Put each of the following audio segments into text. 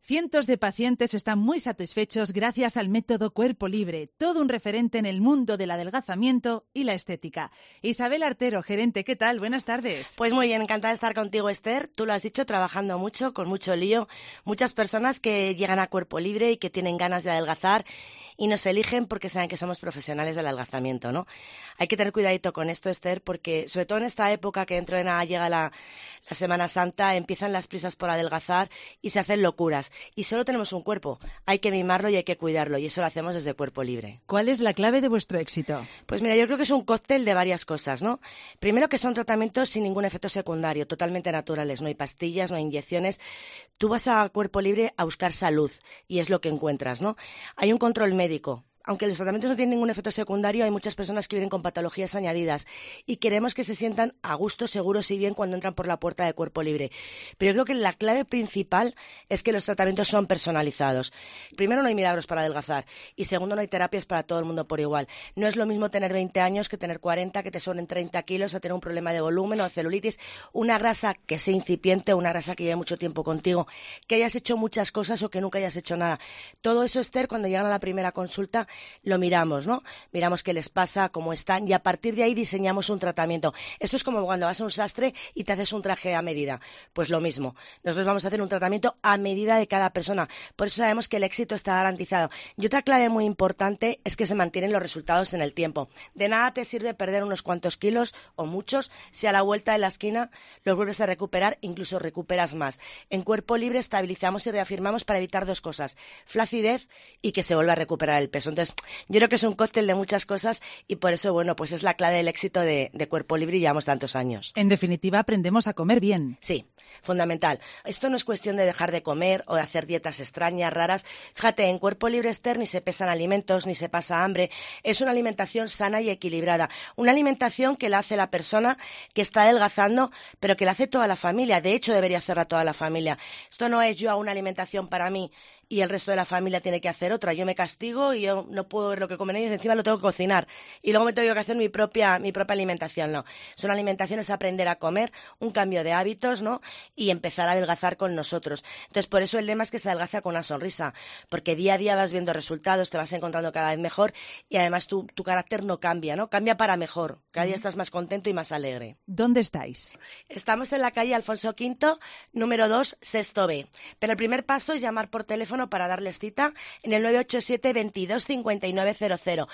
Cientos de pacientes están muy satisfechos gracias al método Cuerpo Libre, todo un referente en el mundo del adelgazamiento y la estética. Isabel Artero, gerente, ¿qué tal? Buenas tardes. Pues muy bien, encantada de estar contigo, Esther. Tú lo has dicho, trabajando mucho, con mucho lío. Muchas personas que llegan a Cuerpo Libre y que tienen ganas de adelgazar y nos eligen porque saben que somos profesionales del adelgazamiento, ¿no? Hay que tener cuidadito con esto, Esther, porque sobre todo en esta época que dentro de nada llega la Semana Santa, empiezan las prisas por adelgazar y se hacen locuras. Y solo tenemos un cuerpo, hay que mimarlo y hay que cuidarlo, y eso lo hacemos desde Cuerpo Libre. ¿Cuál es la clave de vuestro éxito? Pues mira, yo creo que es un cóctel de varias cosas, ¿no? Primero, que son tratamientos sin ningún efecto secundario, totalmente naturales, no hay pastillas, no hay inyecciones. Tú vas a Cuerpo Libre a buscar salud y es lo que encuentras, ¿no? Hay un control médico. Aunque los tratamientos no tienen ningún efecto secundario, hay muchas personas que vienen con patologías añadidas y queremos que se sientan a gusto, seguros y bien cuando entran por la puerta de Cuerpo Libre. Pero yo creo que la clave principal es que los tratamientos son personalizados. Primero, no hay milagros para adelgazar y segundo, no hay terapias para todo el mundo por igual. No es lo mismo tener 20 años que tener 40, que te sobren 30 kilos, o tener un problema de volumen o de celulitis, una grasa que sea incipiente, una grasa que lleve mucho tiempo contigo, que hayas hecho muchas cosas o que nunca hayas hecho nada. Todo eso, Esther, cuando llegan a la primera consulta, lo miramos, ¿no? Miramos qué les pasa, cómo están y a partir de ahí diseñamos un tratamiento. Esto es como cuando vas a un sastre y te haces un traje a medida. Pues lo mismo. Nosotros vamos a hacer un tratamiento a medida de cada persona. Por eso sabemos que el éxito está garantizado. Y otra clave muy importante es que se mantienen los resultados en el tiempo. De nada te sirve perder unos cuantos kilos o muchos si a la vuelta de la esquina los vuelves a recuperar, incluso recuperas más. En Cuerpo Libre estabilizamos y reafirmamos para evitar dos cosas: flacidez y que se vuelva a recuperar el peso. Entonces, yo creo que es un cóctel de muchas cosas y por eso, bueno, pues es la clave del éxito de Cuerpo Libre y llevamos tantos años. En definitiva, aprendemos a comer bien. Sí, fundamental. Esto no es cuestión de dejar de comer o de hacer dietas extrañas, raras. Fíjate, en Cuerpo Libre, Esther, ni se pesan alimentos, ni se pasa hambre. Es una alimentación sana y equilibrada. Una alimentación que la hace la persona que está adelgazando, pero que la hace toda la familia. De hecho, debería hacerla toda la familia. Esto no es yo hago una alimentación para mí y el resto de la familia tiene que hacer otra. Yo me castigo y yo no puedo ver lo que comen ellos, encima lo tengo que cocinar. Y luego me tengo que hacer mi propia alimentación, no. Son alimentaciones, aprender a comer, un cambio de hábitos, ¿no? Y empezar a adelgazar con nosotros. Entonces, por eso el lema es que se adelgaza con una sonrisa, porque día a día vas viendo resultados, te vas encontrando cada vez mejor y además tu carácter no cambia, ¿no? Cambia para mejor. Cada día estás más contento y más alegre. ¿Dónde estáis? Estamos en la calle Alfonso V, número 2, sexto B. Pero el primer paso es llamar por teléfono para darles cita en el 987 22 59 00,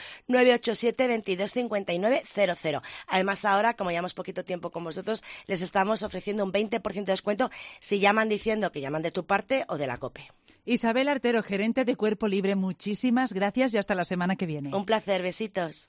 987 22 59 00. Además, ahora, como llevamos poquito tiempo con vosotros, les estamos ofreciendo un 20% de descuento si llaman diciendo que llaman de tu parte o de la COPE. Isabel Artero, gerente de Cuerpo Libre, muchísimas gracias y hasta la semana que viene. Un placer, besitos.